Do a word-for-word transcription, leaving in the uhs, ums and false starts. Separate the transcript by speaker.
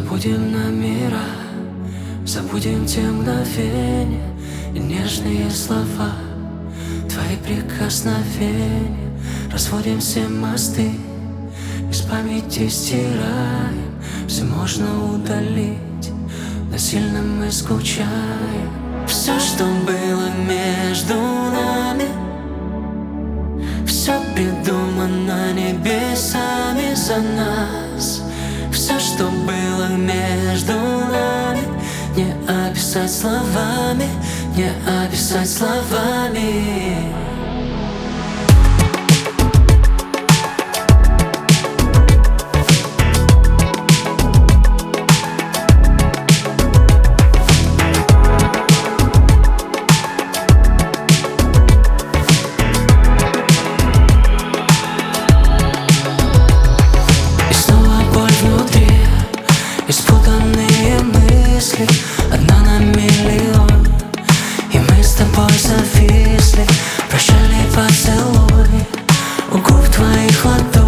Speaker 1: Забудем номера, забудем те мгновения и нежные слова, твои прикосновения. Разводим все мосты, из памяти стираем. Все можно удалить, но сильно мы скучаем. Все, что было между нами, все придумано небесами за нас. Все, что было между нами, не описать словами, не описать словами. Испутанные мысли, одна на миллион, и мы с тобой зависли. Прощальный поцелуй у губ твоих ладоней.